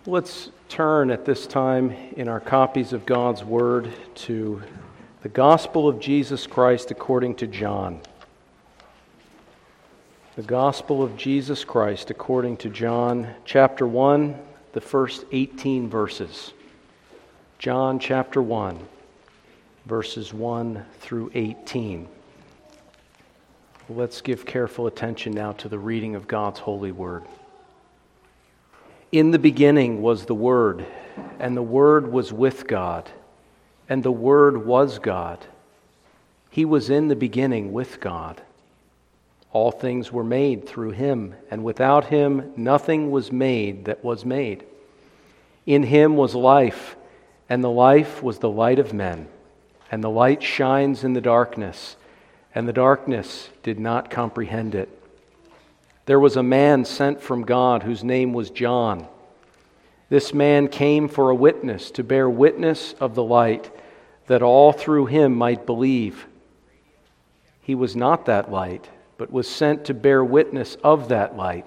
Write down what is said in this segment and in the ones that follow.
Let's turn at this time in our copies of God's Word to the Gospel of Jesus Christ according to John. The Gospel of Jesus Christ according to John, chapter 1, the first 18 verses. John chapter 1, verses 1 through 18. Let's give careful attention now to the reading of God's holy word. In the beginning was the Word, and the Word was with God, and the Word was God. He was in the beginning with God. All things were made through Him, and without Him nothing was made that was made. In Him was life, and the life was the light of men. And the light shines in the darkness, and the darkness did not comprehend it. There was a man sent from God whose name was John. This man came for a witness, to bear witness of the light, that all through him might believe. He was not that light, but was sent to bear witness of that light.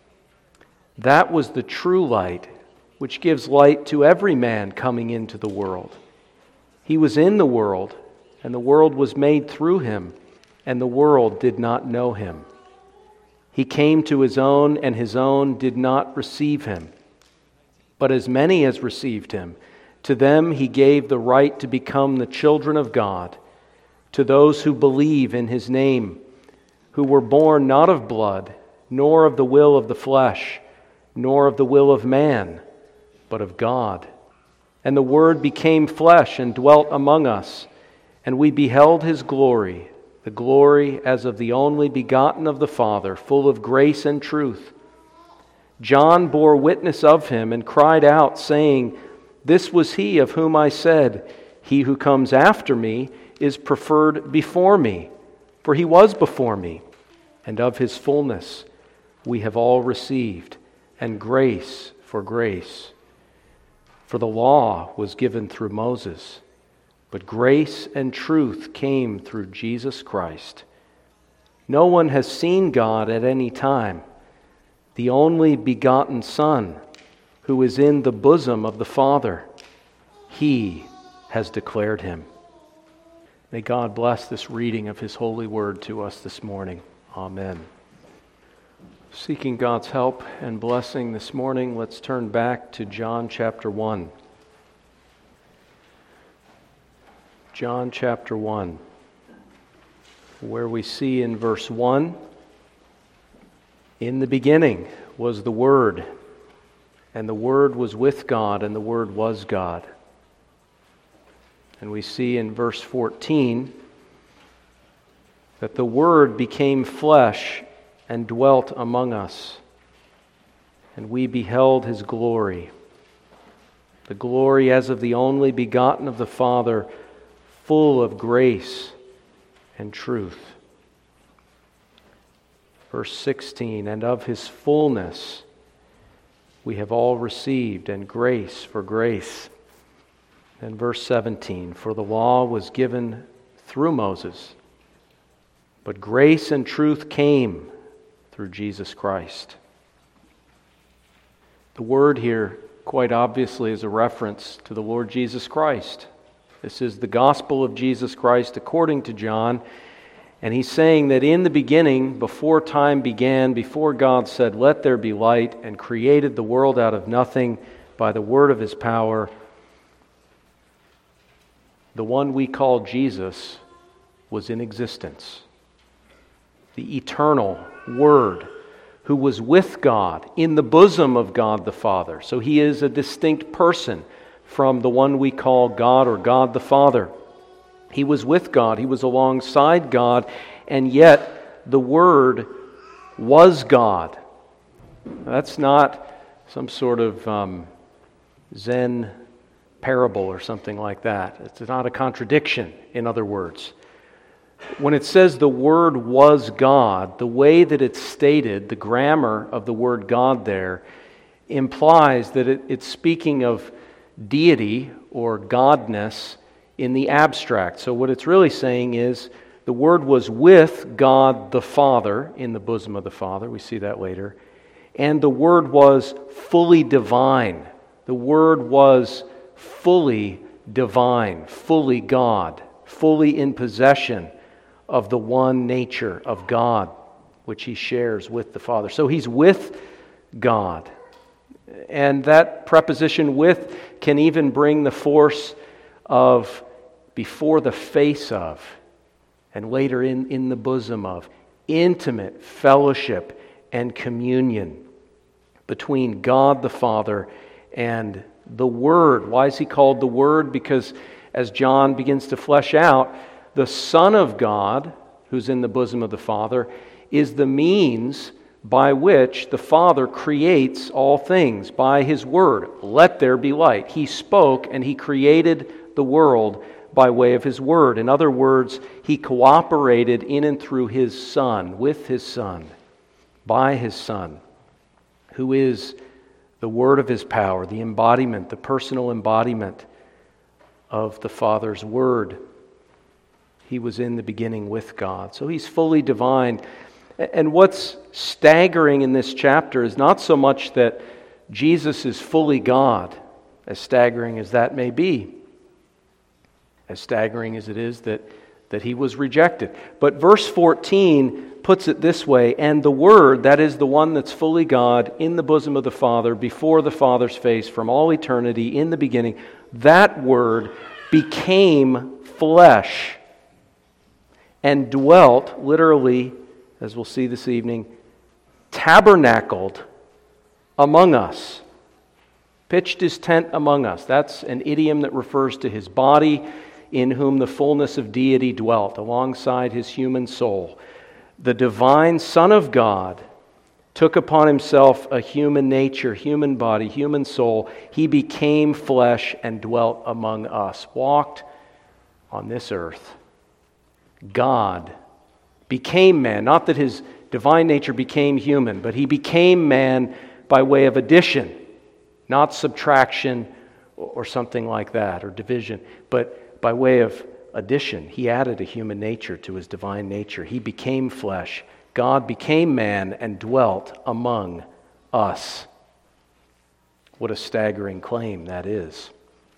That was the true light, which gives light to every man coming into the world. He was in the world, and the world was made through him, and the world did not know him. He came to his own, and his own did not receive him. But as many as received him, to them he gave the right to become the children of God, to those who believe in his name, who were born not of blood, nor of the will of the flesh, nor of the will of man, but of God. And the Word became flesh and dwelt among us, and we beheld his glory, the glory as of the only begotten of the Father, full of grace and truth. John bore witness of him and cried out, saying, "This was he of whom I said, 'He who comes after me is preferred before me,' for he was before me. And of his fullness we have all received, and grace for grace. For the law was given through Moses, but grace and truth came through Jesus Christ. No one has seen God at any time. The only begotten Son, who is in the bosom of the Father, He has declared him." May God bless this reading of His holy word to us this morning. Amen. Seeking God's help and blessing this morning, let's turn back to John chapter 1. John chapter 1, where we see in verse 1, "In the beginning was the Word, and the Word was with God, and the Word was God." And we see in verse 14 that the Word became flesh and dwelt among us, and we beheld His glory, the glory as of the only begotten of the Father, full of grace and truth. Verse 16, "And of His fullness we have all received, and grace for grace." And verse 17, "For the law was given through Moses, but grace and truth came through Jesus Christ." The word here, quite obviously, is a reference to the Lord Jesus Christ. This is the gospel of Jesus Christ according to John. And he's saying that in the beginning, before time began, before God said, "Let there be light," and created the world out of nothing by the word of His power, the one we call Jesus was in existence. The eternal Word, who was with God, in the bosom of God the Father. So He is a distinct person from the one we call God or God the Father. He was with God, He was alongside God, and yet the Word was God. That's not some sort of Zen parable or something like that. It's not a contradiction, in other words. When it says the Word was God, the way that it's stated, the grammar of the word God there, implies that it's speaking of deity or godness in the abstract. So what it's really saying is the Word was with God the Father, in the bosom of the Father. We see that later. And the Word was fully divine. The Word was fully divine, fully God, fully in possession of the one nature of God, which He shares with the Father. So He's with God. And that preposition with can even bring the force of before the face of, and later in the bosom of, intimate fellowship and communion between God the Father and the Word. Why is He called the Word? Because as John begins to flesh out, the Son of God, who's in the bosom of the Father, is the means by which the Father creates all things by His Word. Let there be light. He spoke and He created the world by way of His Word. In other words, He cooperated in and through His Son, with His Son, by His Son, who is the Word of His power, the embodiment, the personal embodiment of the Father's Word. He was in the beginning with God. So He's fully divine. And what's staggering in this chapter is not so much that Jesus is fully God, as staggering as that may be, as staggering as it is that He was rejected. But verse 14 puts it this way, and the Word, that is the one that's fully God, in the bosom of the Father, before the Father's face, from all eternity, in the beginning, that Word became flesh and dwelt, literally, as we'll see this evening, tabernacled among us, pitched His tent among us. That's an idiom that refers to His body, in whom the fullness of deity dwelt, alongside His human soul. The divine Son of God took upon Himself a human nature, human body, human soul. He became flesh and dwelt among us, walked on this earth. God became man, not that His divine nature became human, but He became man by way of addition, not subtraction or something like that, or division, but by way of addition. He added a human nature to His divine nature. He became flesh. God became man and dwelt among us. What a staggering claim that is.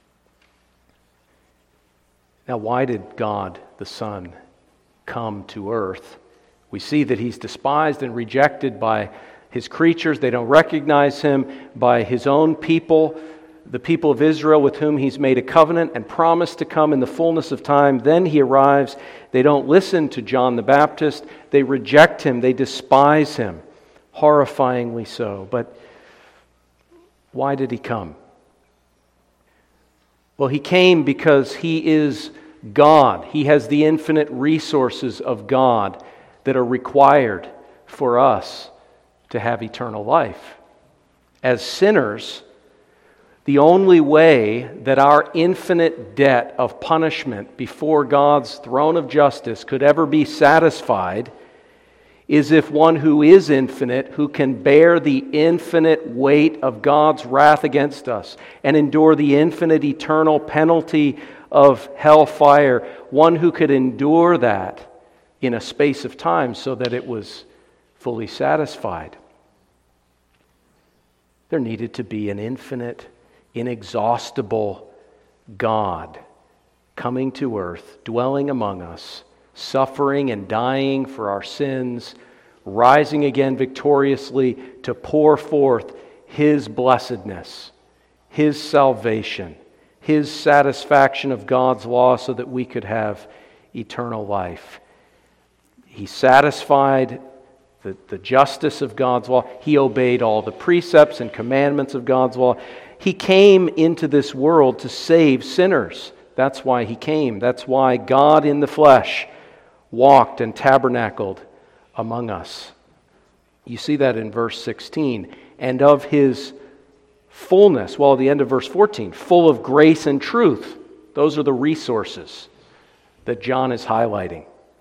Now, why did God the Son come to earth? We see that He's despised and rejected by His creatures. They don't recognize Him. By His own people, the people of Israel with whom He's made a covenant and promised to come in the fullness of time. Then He arrives. They don't listen to John the Baptist. They reject Him. They despise Him, horrifyingly so. But why did He come? Well, He came because He is God. He has the infinite resources of God that are required for us to have eternal life. As sinners, the only way that our infinite debt of punishment before God's throne of justice could ever be satisfied is if one who is infinite, who can bear the infinite weight of God's wrath against us and endure the infinite eternal penalty of hellfire, one who could endure that in a space of time so that it was fully satisfied. There needed to be an infinite, inexhaustible God coming to earth, dwelling among us, suffering and dying for our sins, rising again victoriously to pour forth His blessedness, His salvation, His satisfaction of God's law so that we could have eternal life. He satisfied the justice of God's law. He obeyed all the precepts and commandments of God's law. He came into this world to save sinners. That's why He came. That's why God in the flesh walked and tabernacled among us. You see that in verse 16. And of His fullness, well, at the end of verse 14, full of grace and truth. Those are the resources that John is highlighting.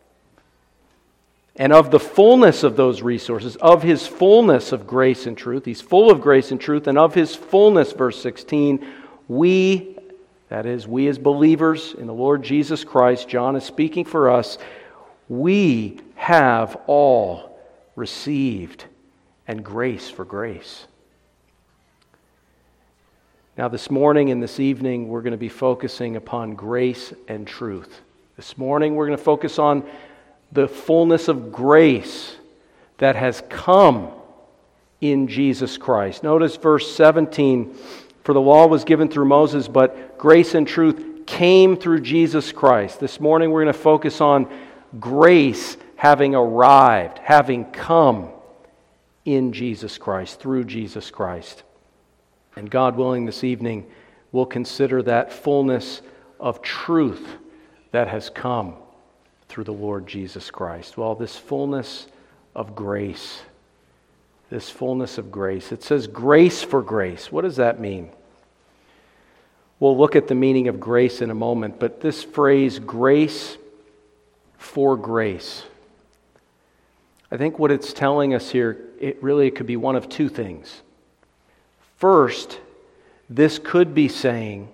And of the fullness of those resources, of His fullness of grace and truth, He's full of grace and truth, and of His fullness, verse 16, we, that is, we as believers in the Lord Jesus Christ, John is speaking for us, we have all received, and grace for grace. Now, this morning and this evening, we're going to be focusing upon grace and truth. This morning, we're going to focus on the fullness of grace that has come in Jesus Christ. Notice verse 17, for the law was given through Moses, but grace and truth came through Jesus Christ. This morning, we're going to focus on grace having arrived, having come in Jesus Christ, through Jesus Christ. And God willing, this evening, we'll consider that fullness of truth that has come through the Lord Jesus Christ. Well, this fullness of grace, this fullness of grace. It says grace for grace. What does that mean? We'll look at the meaning of grace in a moment, but this phrase, grace for grace, I think what it's telling us here, it could be one of two things. First, this could be saying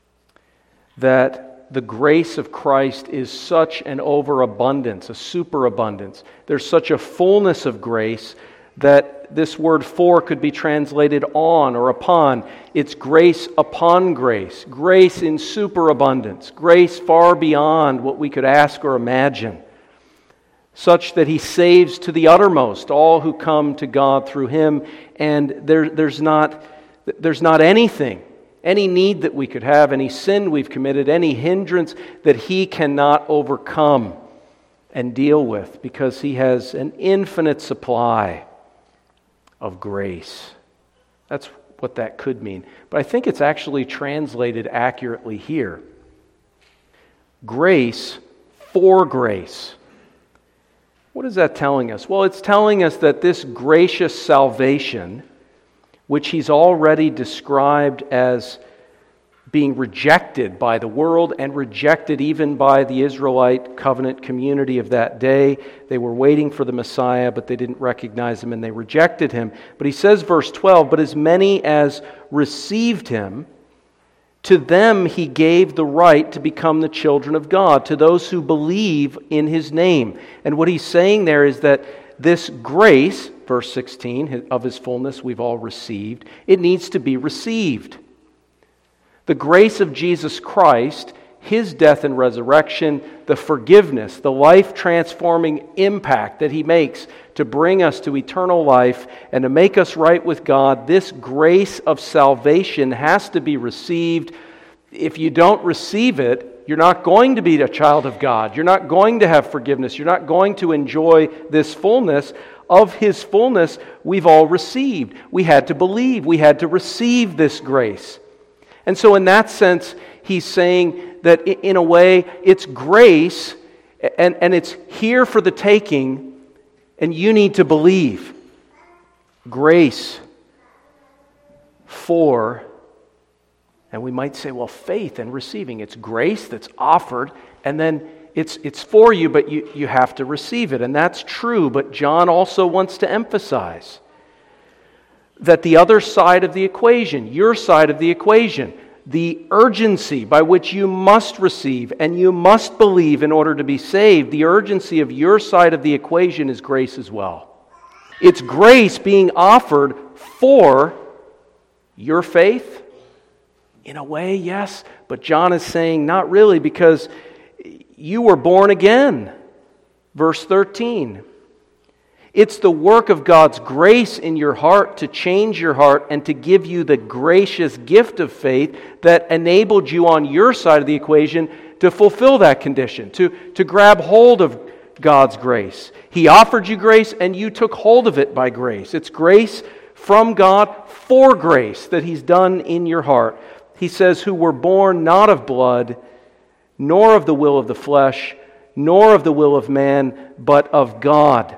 that the grace of Christ is such an overabundance, a superabundance. There's such a fullness of grace that this word for could be translated on or upon. It's grace upon grace, grace in superabundance, grace far beyond what we could ask or imagine, such that He saves to the uttermost all who come to God through Him, and there's not anything, any need that we could have, any sin we've committed, any hindrance that He cannot overcome and deal with, because He has an infinite supply of grace. That's what that could mean. But I think it's actually translated accurately here. Grace for grace. What is that telling us? Well, it's telling us that this gracious salvation, which He's already described as being rejected by the world and rejected even by the Israelite covenant community of that day. They were waiting for the Messiah, but they didn't recognize Him and they rejected Him. But He says, verse 12, but as many as received Him, to them He gave the right to become the children of God, to those who believe in His name. And what He's saying there is that this grace, verse 16, of His fullness we've all received, it needs to be received. The grace of Jesus Christ, His death and resurrection, the forgiveness, the life-transforming impact that He makes to bring us to eternal life and to make us right with God, this grace of salvation has to be received. If you don't receive it, you're not going to be a child of God. You're not going to have forgiveness. You're not going to enjoy this fullness. Of His fullness, we've all received. We had to believe. We had to receive this grace. And so in that sense, He's saying that in a way, it's grace, and it's here for the taking, and you need to believe. Grace for, and we might say, well, faith and receiving. It's grace that's offered, and then it's for you, but you have to receive it. And that's true, but John also wants to emphasize that the other side of the equation, your side of the equation, the urgency by which you must receive and you must believe in order to be saved, the urgency of your side of the equation is grace as well. It's grace being offered for your faith. In a way, yes, but John is saying not really, because you were born again. Verse 13. It's the work of God's grace in your heart to change your heart and to give you the gracious gift of faith that enabled you on your side of the equation to fulfill that condition, to grab hold of God's grace. He offered you grace and you took hold of it by grace. It's grace from God for grace that He's done in your heart. He says, who were born not of blood, nor of the will of the flesh, nor of the will of man, but of God.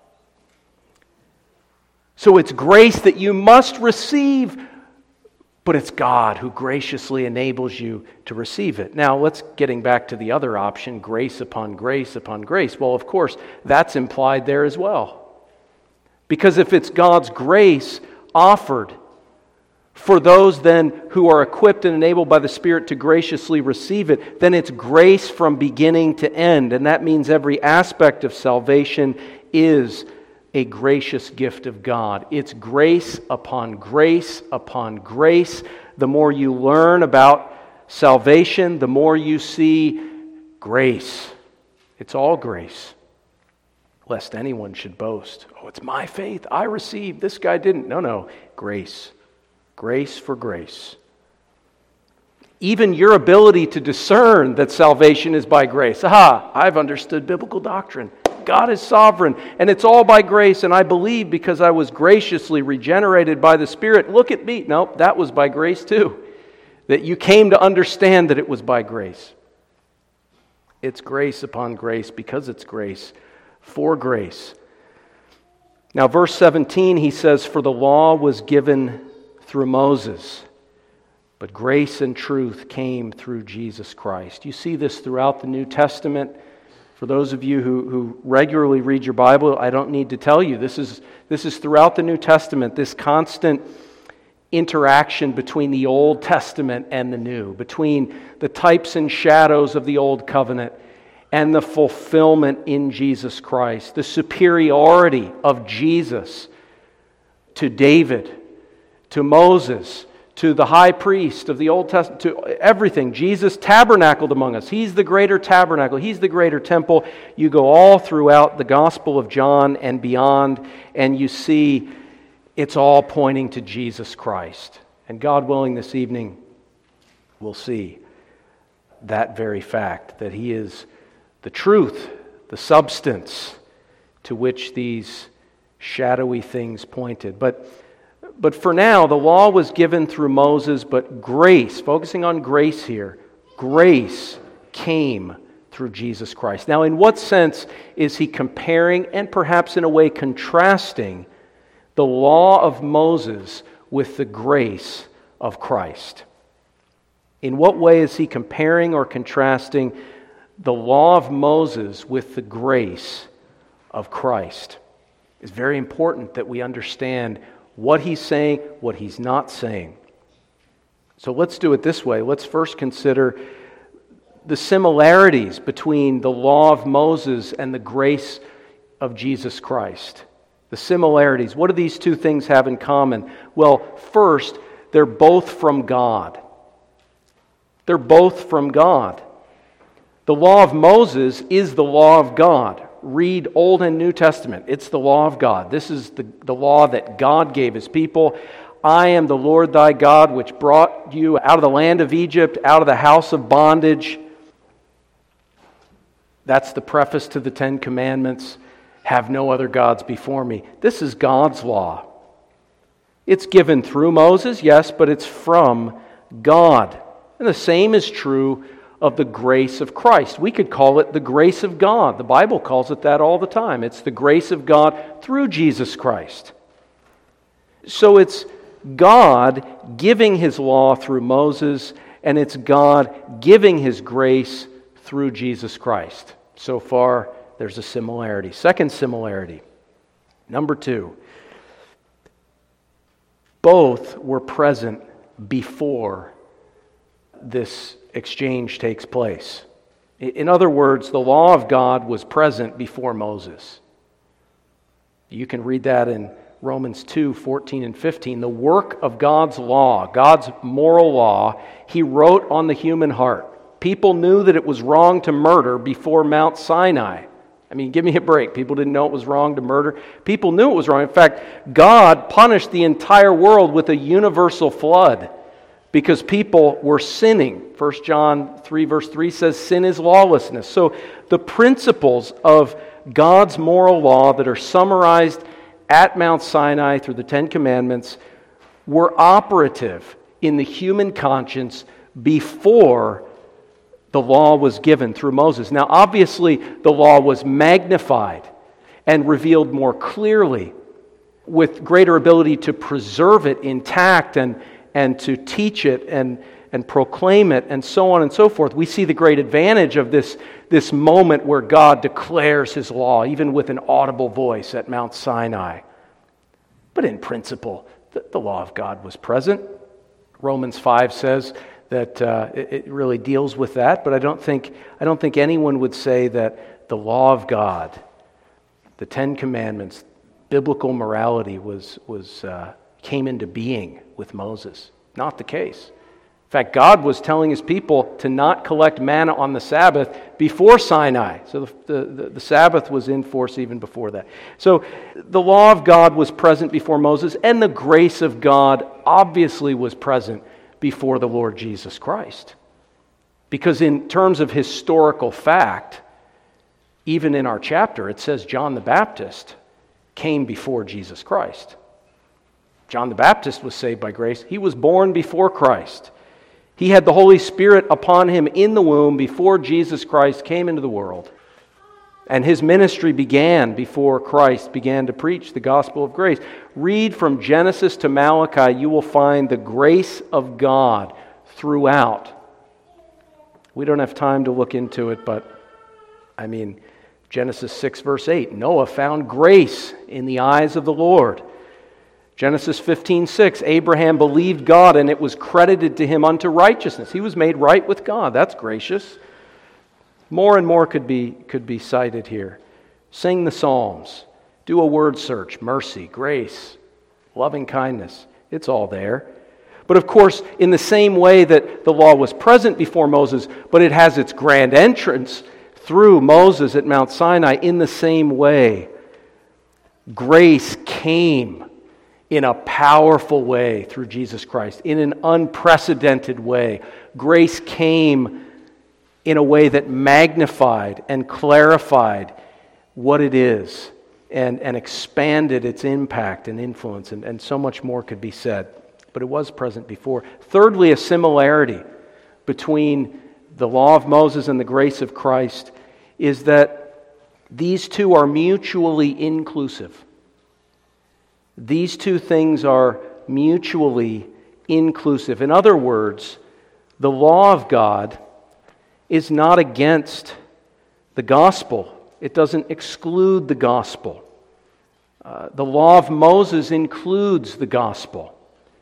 So it's grace that you must receive, but it's God who graciously enables you to receive it. Now, getting back to the other option, grace upon grace upon grace. Well, of course, that's implied there as well. Because if it's God's grace offered for those then who are equipped and enabled by the Spirit to graciously receive it, then it's grace from beginning to end. And that means every aspect of salvation is a gracious gift of God. It's grace upon grace upon grace the more you learn about salvation, the more you see grace. It's all grace. Lest anyone should boast. Oh, it's my faith. I received. This guy didn't. No. Grace. Grace for grace. Even your ability to discern that salvation is by grace. Aha, I've understood biblical doctrine. God is sovereign, and it's all by grace, and I believe because I was graciously regenerated by the Spirit. Look at me. Nope, that was by grace too. That you came to understand that it was by grace. It's grace upon grace because it's grace for grace. Now, verse 17, he says, "For the law was given through Moses, but grace and truth came through Jesus Christ." You see this throughout the New Testament. For those of you who regularly read your Bible, I don't need to tell you. This is throughout the New Testament, this constant interaction between the Old Testament and the New, between the types and shadows of the Old Covenant and the fulfillment in Jesus Christ, the superiority of Jesus to David, to Moses, to the high priest of the Old Testament, to everything. Jesus tabernacled among us. He's the greater tabernacle. He's the greater temple. You go all throughout the Gospel of John and beyond, and you see it's all pointing to Jesus Christ. And God willing, this evening, we'll see that very fact, that He is the truth, the substance to which these shadowy things pointed. But for now, the law was given through Moses, but grace, focusing on grace here, grace came through Jesus Christ. Now, in what sense is he comparing and perhaps in a way contrasting the law of Moses with the grace of Christ? In what way is he comparing or contrasting the law of Moses with the grace of Christ? It's very important that we understand what he's saying, what he's not saying. So let's do it this way. Let's first consider the similarities between the law of Moses and the grace of Jesus Christ. The similarities. What do these two things have in common? Well, first, they're both from God. They're both from God. The law of Moses is the law of God. Read Old and New Testament. It's the law of God. This is the law that God gave His people. I am the Lord thy God, which brought you out of the land of Egypt, out of the house of bondage. That's the preface to the Ten Commandments. Have no other gods before me. This is God's law. It's given through Moses, yes, but it's from God. And the same is true of the grace of Christ. We could call it the grace of God. The Bible calls it that all the time. It's the grace of God through Jesus Christ. So it's God giving His law through Moses, and it's God giving His grace through Jesus Christ. So far, there's a similarity. Second similarity. Number 2. Both were present before this exchange takes place. In other words, the law of God was present before Moses. You can read that in Romans 2:14 and 15. The work of God's law, God's moral law, He wrote on the human heart. People knew that it was wrong to murder before Mount Sinai. I mean, give me a break. People didn't know it was wrong to murder. People knew it was wrong. In fact, God punished the entire world with a universal flood because people were sinning. 1 John 3 verse 3 says sin is lawlessness. So the principles of God's moral law that are summarized at Mount Sinai through the Ten Commandments were operative in the human conscience before the law was given through Moses. Now, obviously, the law was magnified and revealed more clearly with greater ability to preserve it intact and to teach it and proclaim it and so on and so forth. We see the great advantage of this moment where God declares His law, even with an audible voice at Mount Sinai. But in principle, the law of God was present. Romans 5 says that it really deals with that, but I don't think anyone would say that the law of God, the Ten Commandments, biblical morality came into being with Moses. Not the case. In fact, God was telling his people to not collect manna on the Sabbath before Sinai. So the Sabbath was in force even before that. So the law of God was present before Moses, and the grace of God obviously was present before the Lord Jesus Christ. Because in terms of historical fact, even in our chapter, it says John the Baptist came before Jesus Christ. John the Baptist was saved by grace. He was born before Christ. He had the Holy Spirit upon him in the womb before Jesus Christ came into the world. And his ministry began before Christ began to preach the gospel of grace. Read from Genesis to Malachi, you will find the grace of God throughout. We don't have time to look into it, but Genesis 6 verse 8, Noah found grace in the eyes of the Lord. Genesis 15:6, Abraham believed God and it was credited to him unto righteousness. He was made right with God. That's gracious. More and more could be cited here. Sing the Psalms. Do a word search. Mercy, grace, loving kindness. It's all there. But of course, in the same way that the law was present before Moses, but it has its grand entrance through Moses at Mount Sinai, in the same way, grace came in a powerful way through Jesus Christ, in an unprecedented way. Grace came in a way that magnified and clarified what it is and expanded its impact and influence, and so much more could be said. But it was present before. Thirdly, a similarity between the law of Moses and the grace of Christ is that these two are mutually inclusive. These two things are mutually inclusive. In other words, the law of God is not against the gospel. It doesn't exclude the gospel. The law of Moses includes the gospel.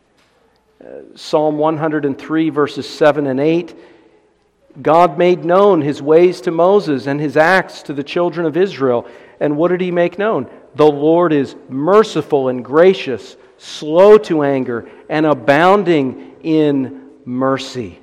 Psalm 103 verses 7 and 8, God made known his ways to Moses and his acts to the children of Israel. And what did he make known? The Lord is merciful and gracious, slow to anger, and abounding in mercy.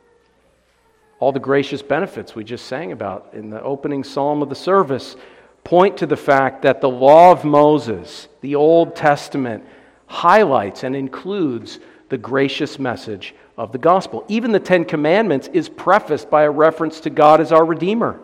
All the gracious benefits we just sang about in the opening psalm of the service point to the fact that the law of Moses, the Old Testament, highlights and includes the gracious message of the gospel. Even the Ten Commandments is prefaced by a reference to God as our Redeemer.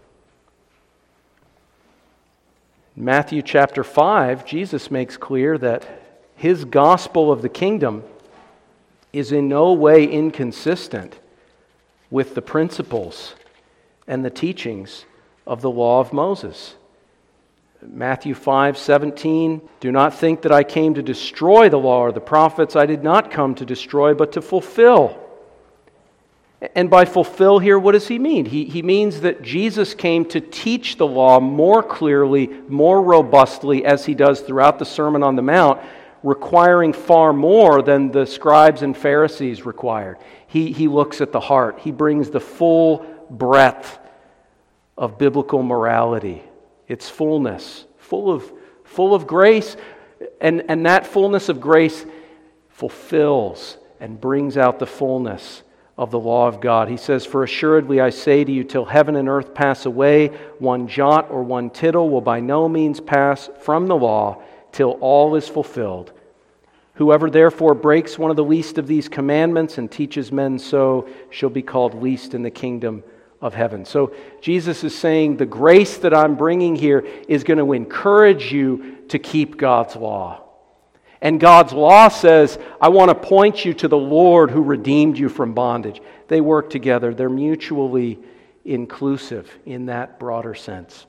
In Matthew chapter 5, Jesus makes clear that his gospel of the kingdom is in no way inconsistent with the principles and the teachings of the law of Moses. Matthew 5:17, do not think that I came to destroy the law or the prophets. I did not come to destroy, but to fulfill. And by fulfill here, what does he mean? He means that Jesus came to teach the law more clearly, more robustly, as he does throughout the Sermon on the Mount, requiring far more than the scribes and Pharisees required. He looks at the heart. He brings the full breadth of biblical morality. Its fullness, full of grace, and that fullness of grace fulfills and brings out the fullness of the law of God. He says, for assuredly I say to you, till heaven and earth pass away, one jot or one tittle will by no means pass from the law till all is fulfilled. Whoever therefore breaks one of the least of these commandments and teaches men so shall be called least in the kingdom of heaven. So Jesus is saying the grace that I'm bringing here is going to encourage you to keep God's law. And God's law says, I want to point you to the Lord who redeemed you from bondage. They work together. They're mutually inclusive in that broader sense.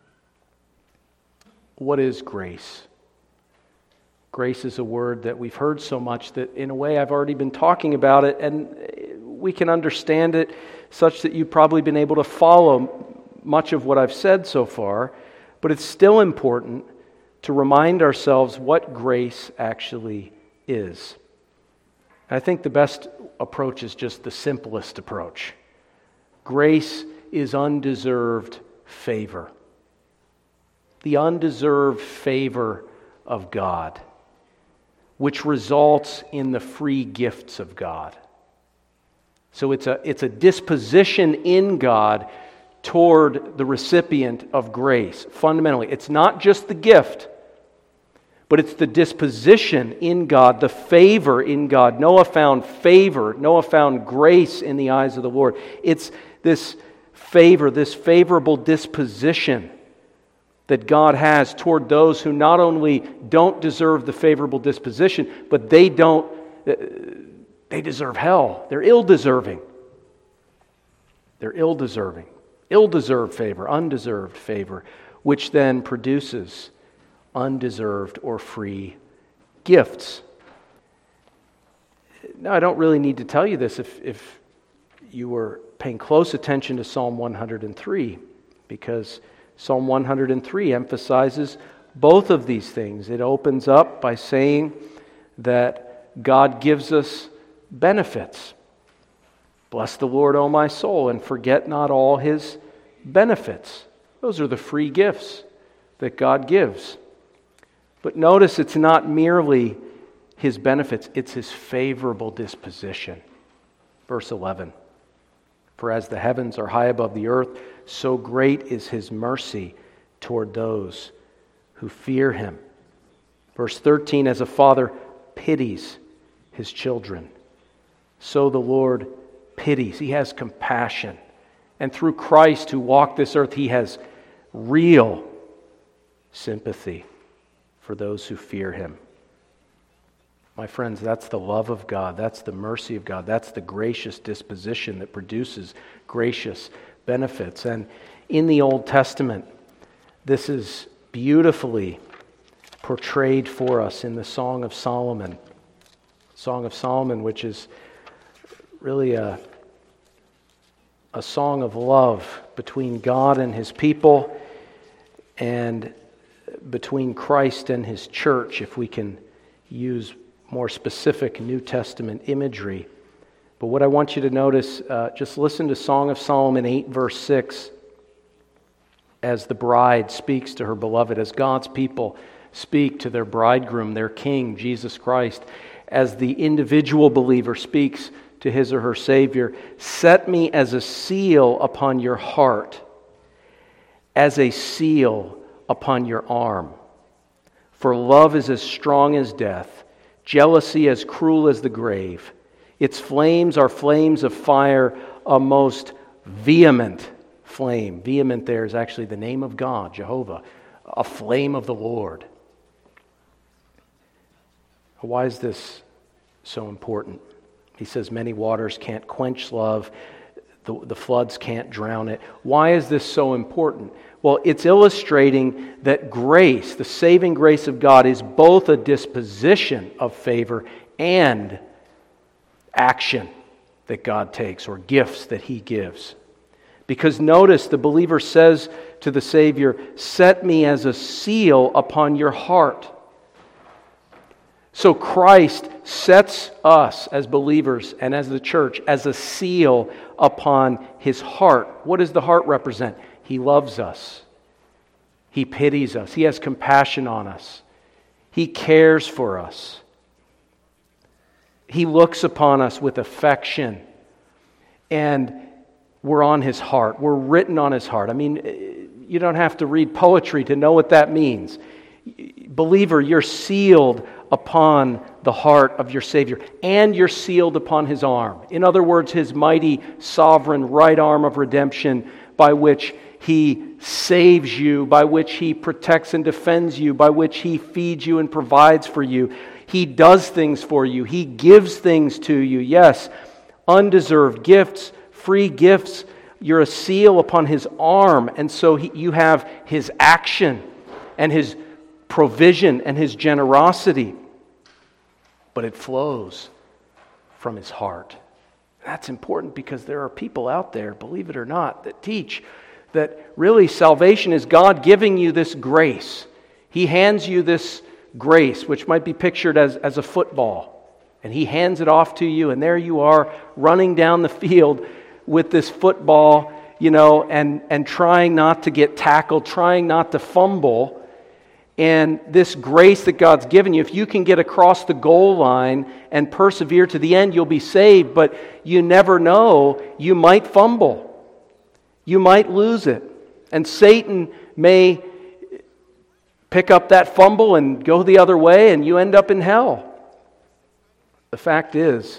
What is grace? Grace is a word that we've heard so much that in a way I've already been talking about it, and we can understand it such that you've probably been able to follow much of what I've said so far, but it's still important to remind ourselves what grace actually is. I think the best approach is just the simplest approach. Grace is undeserved favor. The undeserved favor of God. which results in the free gifts of God. So it's a disposition in God toward the recipient of grace. Fundamentally, it's not just the gift, but it's the disposition in God, the favor in God. Noah found favor. Noah found grace in the eyes of the Lord. It's this favor, this favorable disposition that God has toward those who not only don't deserve the favorable disposition, but they deserve hell. They're ill-deserving. They're ill-deserving. Ill-deserved favor, undeserved favor, which then produces undeserved or free gifts. Now, I don't really need to tell you this if you were paying close attention to Psalm 103, because Psalm 103 emphasizes both of these things. It opens up by saying that God gives us benefits. Bless the Lord, O my soul, and forget not all His benefits. Those are the free gifts that God gives. But notice it's not merely His benefits, it's His favorable disposition. Verse 11. For as the heavens are high above the earth, so great is His mercy toward those who fear Him. Verse 13, as a father pities his children, so the Lord pities. He has compassion. And through Christ who walked this earth, He has real sympathy for those who fear Him. My friends, that's the love of God. That's the mercy of God. That's the gracious disposition that produces gracious benefits. And in the Old Testament, this is beautifully portrayed for us in the Song of Solomon. Song of Solomon, which is really a song of love between God and His people and between Christ and His church, if we can use more specific New Testament imagery. But what I want you to notice, just listen to Song of Solomon 8, verse 6, as the bride speaks to her beloved, as God's people speak to their bridegroom, their King, Jesus Christ, as the individual believer speaks to his or her Savior. Set me as a seal upon your heart, as a seal upon your arm. For love is as strong as death, jealousy as cruel as the grave. Its flames are flames of fire, a most vehement flame. Vehement there is actually the name of God, Jehovah, a flame of the Lord. Why is this so important? He says many waters can't quench love. The floods can't drown it. Why is this so important? Well, it's illustrating that grace, the saving grace of God, is both a disposition of favor and action that God takes, or gifts that He gives. Because notice, the believer says to the Savior, set me as a seal upon your heart. So Christ sets us as believers and as the church as a seal upon His heart. What does the heart represent? He loves us. He pities us. He has compassion on us. He cares for us. He looks upon us with affection. And we're on His heart. We're written on His heart. I mean, you don't have to read poetry to know what that means. Believer, you're sealed upon the heart of your Savior, and you're sealed upon His arm. In other words, His mighty, sovereign right arm of redemption, by which He saves you, by which He protects and defends you, by which He feeds you and provides for you. He does things for you. He gives things to you. Yes, undeserved gifts, free gifts. You're a seal upon His arm, and so you have His action and His provision and His generosity, but it flows from His heart. That's important because there are people out there, believe it or not, that teach that really salvation is God giving you this grace. He hands you this grace, which might be pictured as a football, and He hands it off to you, and there you are running down the field with this football, and trying not to get tackled, trying not to fumble. And this grace that God's given you, if you can get across the goal line and persevere to the end, you'll be saved. But you never know. You might fumble. You might lose it. And Satan may pick up that fumble and go the other way, and you end up in hell. The fact is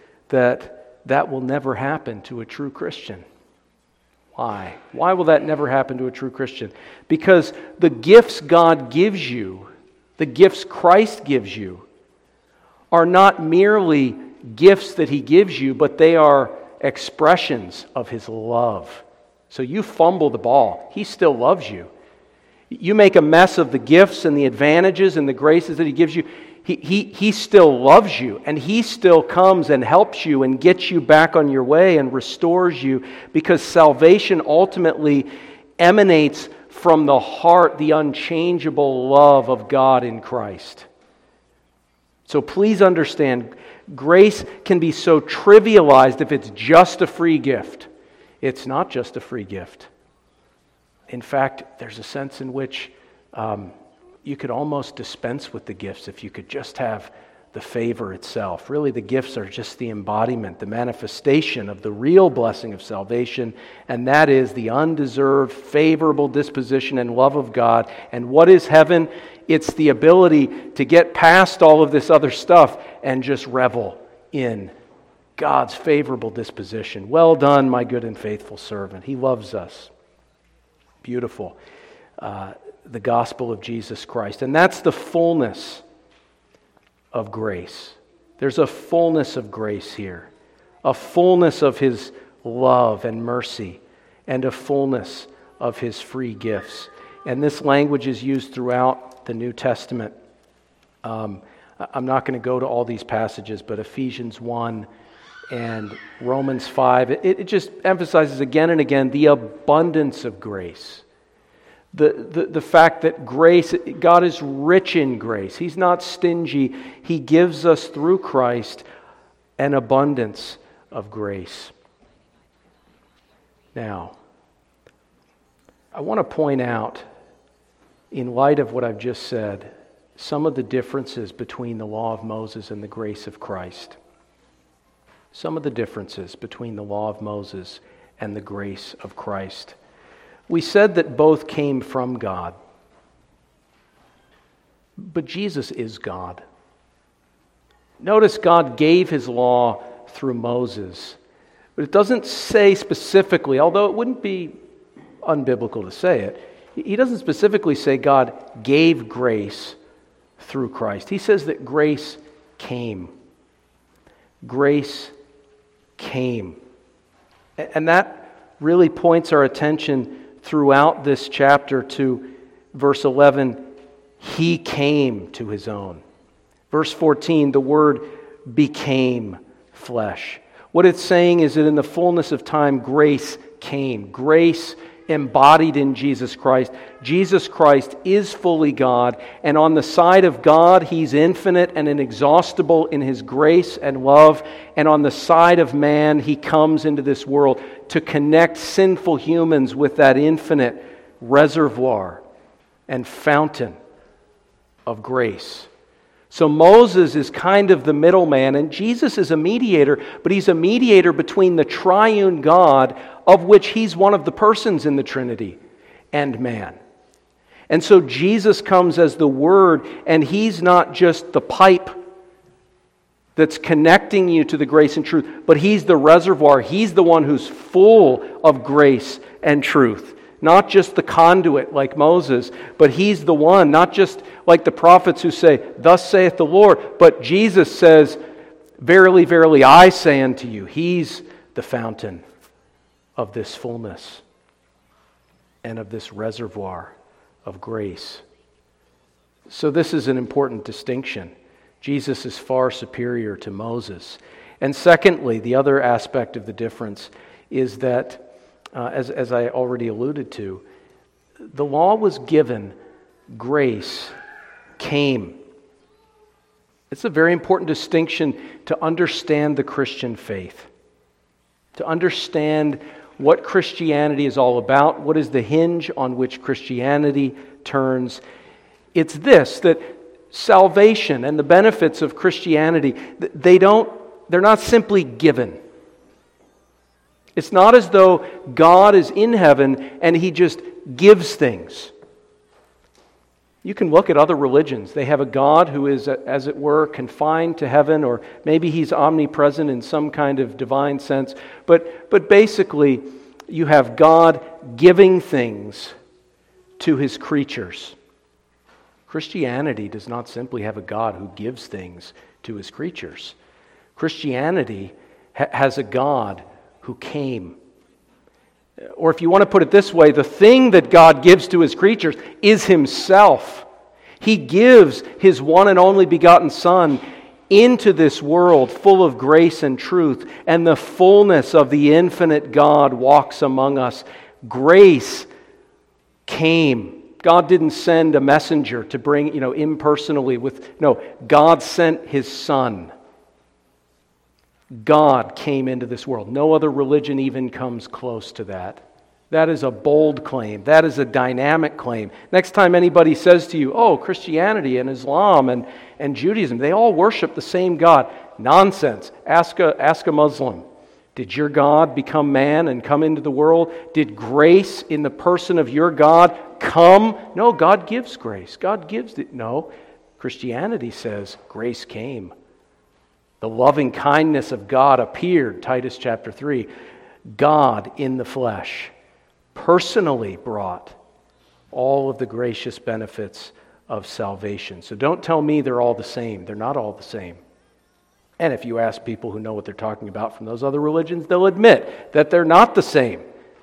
that will never happen to a true Christian. Why? Why will that never happen to a true Christian? Because the gifts God gives you, the gifts Christ gives you, are not merely gifts that He gives you, but they are expressions of His love. So you fumble the ball, He still loves you. You make a mess of the gifts and the advantages and the graces that He gives you, He still loves you, and He still comes and helps you and gets you back on your way and restores you, because salvation ultimately emanates from the heart, the unchangeable love of God in Christ. So please understand, grace can be so trivialized if it's just a free gift. It's not just a free gift. In fact, there's a sense in which you could almost dispense with the gifts if you could just have the favor itself. Really, the gifts are just the embodiment, the manifestation of the real blessing of salvation, and that is the undeserved, favorable disposition and love of God. And what is heaven? It's the ability to get past all of this other stuff and just revel in God's favorable disposition. Well done, my good and faithful servant. He loves us. Beautiful. The gospel of Jesus Christ. And that's the fullness of grace. There's a fullness of grace here. A fullness of His love and mercy, and a fullness of His free gifts. And this language is used throughout the New Testament. I'm not going to go to all these passages, but Ephesians 1 and Romans 5, it just emphasizes again and again the abundance of grace. The fact that grace, God is rich in grace. He's not stingy. He gives us through Christ an abundance of grace. Now, I want to point out, in light of what I've just said, some of the differences between the law of Moses and the grace of Christ. Some of the differences between the law of Moses and the grace of Christ. We said that both came from God. But Jesus is God. Notice God gave His law through Moses. But it doesn't say specifically, although it wouldn't be unbiblical to say it, He doesn't specifically say God gave grace through Christ. He says that grace came. Grace came. And that really points our attention throughout this chapter to verse 11, He came to His own. Verse 14, the Word became flesh. What it's saying is that in the fullness of time, grace came. Grace embodied in Jesus Christ. Jesus Christ is fully God, and on the side of God, He's infinite and inexhaustible in His grace and love, and on the side of man, He comes into this world to connect sinful humans with that infinite reservoir and fountain of grace. So Moses is kind of the middleman, and Jesus is a mediator, but He's a mediator between the triune God, of which He's one of the persons in the Trinity, and man. And so Jesus comes as the Word, and He's not just the pipe that's connecting you to the grace and truth, but He's the reservoir. He's the one who's full of grace and truth. Not just the conduit like Moses, but He's the one, not just like the prophets who say, "Thus saith the Lord," but Jesus says, "Verily, verily, I say unto you." He's the fountain of this fullness and of this reservoir of grace. So this is an important distinction. Jesus is far superior to Moses. And secondly, the other aspect of the difference is that, as I already alluded to, the law was given, grace came. It's a very important distinction to understand the Christian faith, to understand what Christianity is all about, what is the hinge on which Christianity turns. It's this, that salvation and the benefits of Christianity, they're not simply given. It's not as though God is in heaven and He just gives things. You can look at other religions. They have a God who is, as it were, confined to heaven, or maybe He's omnipresent in some kind of divine sense. But basically, you have God giving things to His creatures. Christianity does not simply have a God who gives things to His creatures. Christianity has a God who came. Or if you want to put it this way, the thing that God gives to His creatures is Himself. He gives His one and only begotten Son into this world full of grace and truth, and the fullness of the infinite God walks among us. Grace came. God didn't send a messenger to bring, impersonally no, God sent His Son. God came into this world. No other religion even comes close to that. That is a bold claim. That is a dynamic claim. Next time anybody says to you, oh, Christianity and Islam and Judaism, they all worship the same God. Nonsense. Ask a Muslim. Did your God become man and come into the world? Did grace in the person of your God come? No, God gives grace. God gives it. No, Christianity says grace came. The loving kindness of God appeared, Titus chapter 3. God in the flesh personally brought all of the gracious benefits of salvation. So don't tell me they're all the same. They're not all the same. And if you ask people who know what they're talking about from those other religions, they'll admit that they're not the same.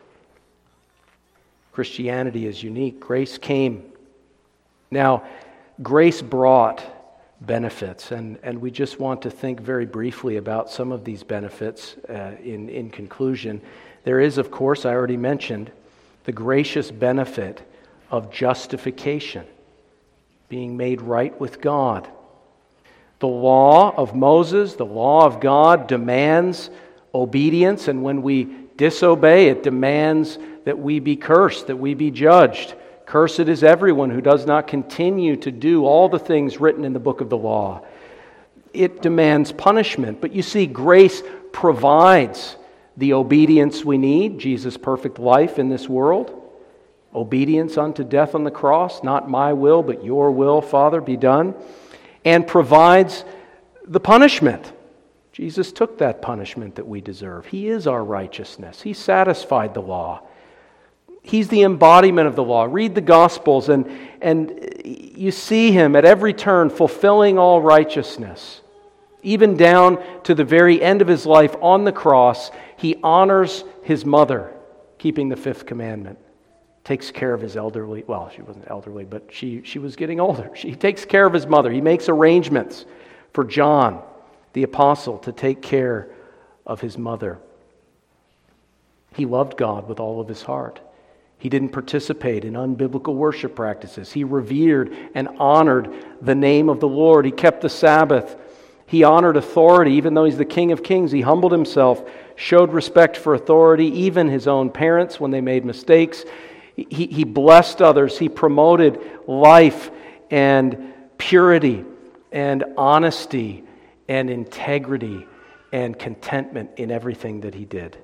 Christianity is unique. Grace came. Now, grace brought benefits, and we just want to think very briefly about some of these benefits in conclusion. There is, of course, I already mentioned, the gracious benefit of justification, being made right with God. The law of Moses, the law of God, demands obedience, and when we disobey, it demands that we be cursed, that we be judged. Cursed is everyone who does not continue to do all the things written in the book of the law. It demands punishment, but you see, grace provides the obedience we need, Jesus' perfect life in this world. Obedience unto death on the cross, not my will, but your will, Father, be done. And provides the punishment. Jesus took that punishment that we deserve. He is our righteousness. He satisfied the law. He's the embodiment of the law. Read the Gospels and you see Him at every turn fulfilling all righteousness. Even down to the very end of His life on the cross, He honors His mother, keeping the fifth commandment. Takes care of His elderly, well, she wasn't elderly, but she was getting older. He takes care of His mother. He makes arrangements for John, the apostle, to take care of his mother. He loved God with all of his heart. He didn't participate in unbiblical worship practices. He revered and honored the name of the Lord. He kept the Sabbath. He honored authority. Even though He's the King of Kings, He humbled Himself, showed respect for authority, even His own parents when they made mistakes. He blessed others. He promoted life and purity and honesty and integrity and contentment in everything that He did.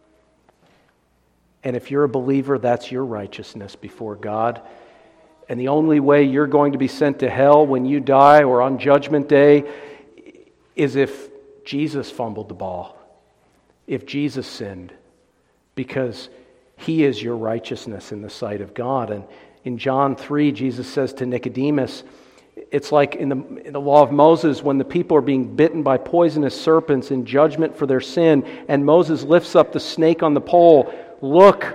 And if you're a believer, that's your righteousness before God. And the only way you're going to be sent to hell when you die or on Judgment Day is if Jesus fumbled the ball, if Jesus sinned, because He is your righteousness in the sight of God. And in John 3, Jesus says to Nicodemus, it's like in the law of Moses when the people are being bitten by poisonous serpents in judgment for their sin, and Moses lifts up the snake on the pole. Look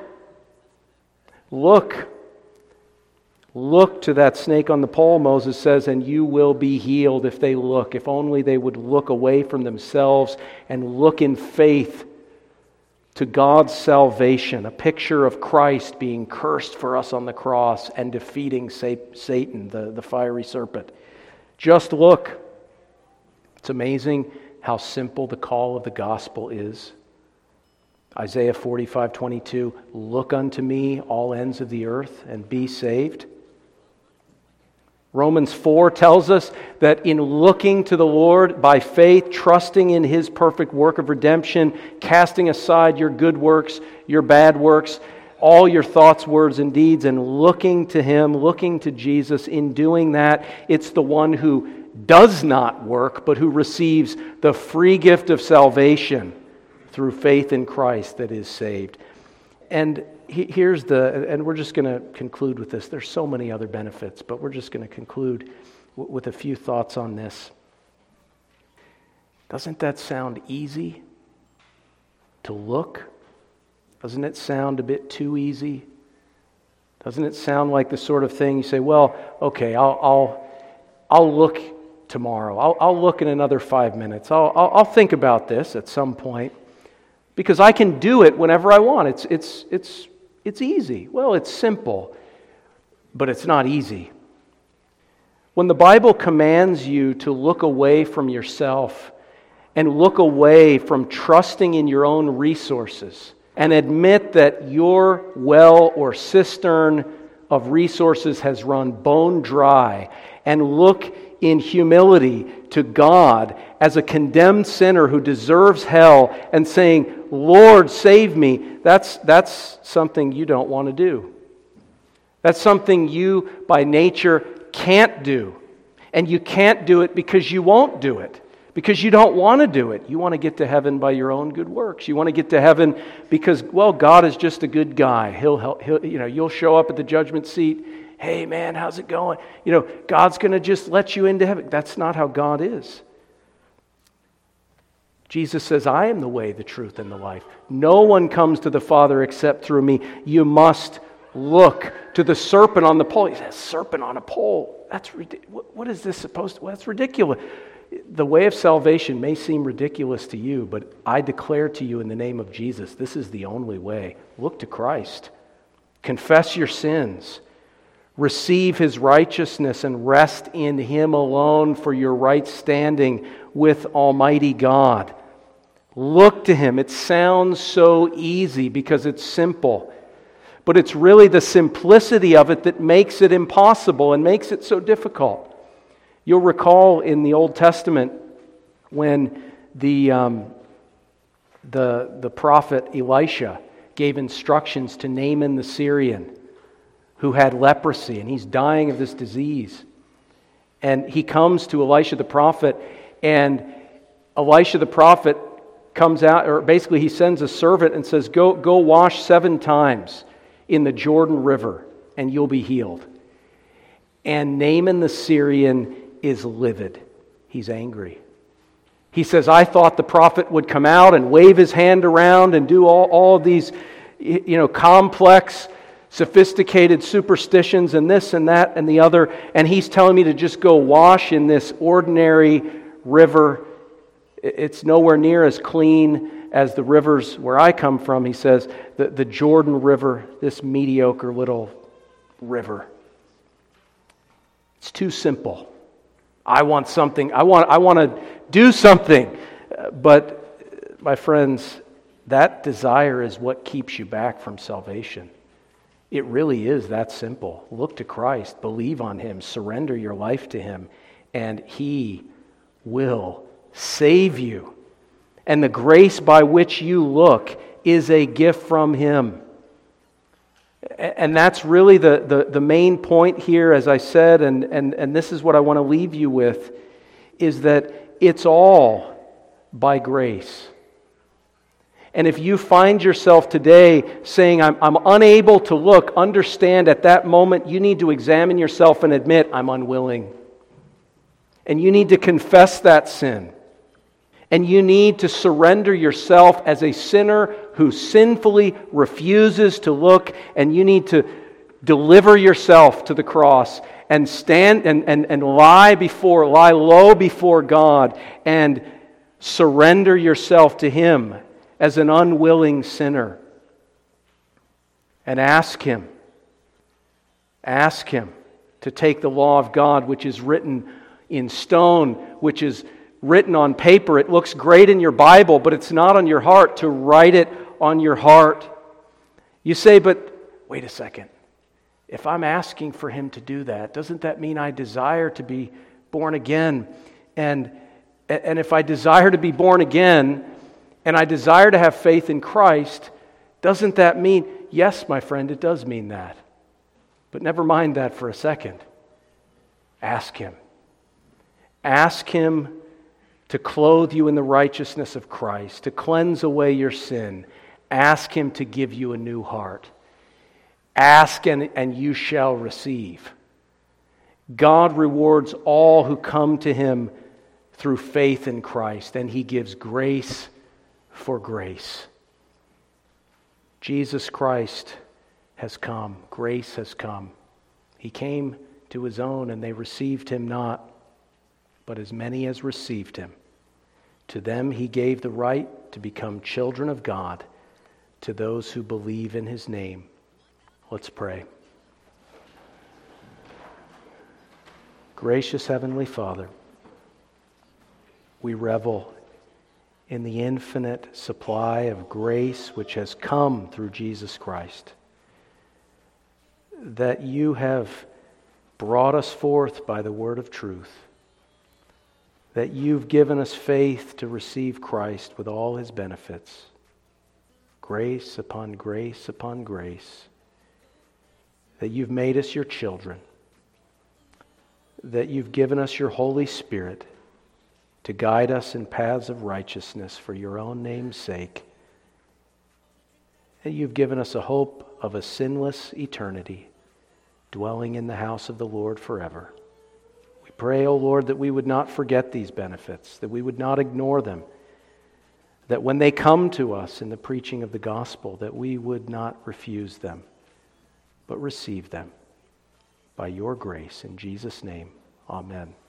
to that snake on the pole, Moses says, and you will be healed if they look. If only they would look away from themselves and look in faith to God's salvation, a picture of Christ being cursed for us on the cross and defeating Satan, the fiery serpent. Just look. It's amazing how simple the call of the gospel is. Isaiah 45:22, look unto me, all ends of the earth, and be saved. Romans 4 tells us that in looking to the Lord by faith, trusting in His perfect work of redemption, casting aside your good works, your bad works, all your thoughts, words, and deeds, and looking to Him, looking to Jesus, in doing that, it's the one who does not work, but who receives the free gift of salvation through faith in Christ that is saved. And and we're just going to conclude with this. There's so many other benefits, but we're just going to conclude with a few thoughts on this. Doesn't that sound easy to look? Doesn't it sound a bit too easy? Doesn't it sound like the sort of thing you say, well, okay, I'll look tomorrow. I'll look in another 5 minutes. I'll think about this at some point because I can do it whenever I want. It's easy. Well, it's simple, but it's not easy. When the Bible commands you to look away from yourself and look away from trusting in your own resources and admit that your well or cistern of resources has run bone dry, and look in humility to God as a condemned sinner who deserves hell and saying, Lord, save me, that's something you don't want to do. That's something you, by nature, can't do. And you can't do it because you won't do it. Because you don't want to do it. You want to get to heaven by your own good works. You want to get to heaven because, well, God is just a good guy. He'll help. You'll show up at the judgment seat. Hey, man, how's it going? God's going to just let you into heaven. That's not how God is. Jesus says, I am the way, the truth, and the life. No one comes to the Father except through me. You must look to the serpent on the pole. He says, serpent on a pole. That's ridiculous. What is this supposed to? Well, that's ridiculous. The way of salvation may seem ridiculous to you, but I declare to you in the name of Jesus, this is the only way. Look to Christ. Confess your sins. Receive His righteousness and rest in Him alone for your right standing with Almighty God. Look to Him. It sounds so easy because it's simple, but it's really the simplicity of it that makes it impossible and makes it so difficult. You'll recall in the Old Testament when the prophet Elisha gave instructions to Naaman the Syrian who had leprosy, and he's dying of this disease. And he comes to Elisha the prophet, and Elisha the prophet comes out, or basically he sends a servant and says, go wash 7 times in the Jordan River, and you'll be healed. And Naaman the Syrian is livid. He's angry. He says, I thought the prophet would come out and wave his hand around and do all these complex, sophisticated superstitions and this and that and the other, and he's telling me to just go wash in this ordinary river. It's nowhere near as clean as the rivers where I come from. He says, the Jordan River, this mediocre little river. It's too simple. I want something. I want to do something. But, my friends, that desire is what keeps you back from salvation. It really is that simple. Look to Christ. Believe on Him. Surrender your life to Him. And He will save you. And the grace by which you look is a gift from Him. And that's really the main point here, as I said, and this is what I want to leave you with, is that it's all by grace. And if you find yourself today saying, I'm unable to look, understand at that moment you need to examine yourself and admit, I'm unwilling. And you need to confess that sin. And you need to surrender yourself as a sinner who sinfully refuses to look, and you need to deliver yourself to the cross and stand and lie low before God and surrender yourself to Him as an unwilling sinner. And ask Him to take the law of God, which is written in stone, which is written on paper. It looks great in your Bible, but it's not on your heart, to write it on your heart. You say, but wait a second. If I'm asking for him to do that, doesn't that mean I desire to be born again? And if I desire to be born again, and I desire to have faith in Christ, doesn't that mean, yes, my friend, it does mean that. But never mind that for a second. Ask him. Ask him to clothe you in the righteousness of Christ, to cleanse away your sin. Ask him to give you a new heart. Ask and you shall receive. God rewards all who come to him through faith in Christ, and he gives grace for grace. Jesus Christ has come. Grace has come. He came to his own, and they received him not. But as many as received him, to them he gave the right to become children of God, to those who believe in his name. Let's pray. Gracious Heavenly Father, we revel in the infinite supply of grace which has come through Jesus Christ, that you have brought us forth by the word of truth, that you've given us faith to receive Christ with all his benefits, grace upon grace upon grace, that you've made us your children, that you've given us your Holy Spirit to guide us in paths of righteousness for your own name's sake, and you've given us a hope of a sinless eternity, dwelling in the house of the Lord forever. We pray, O Lord, that we would not forget these benefits, that we would not ignore them, that when they come to us in the preaching of the gospel, that we would not refuse them, but receive them by your grace. In Jesus' name, amen.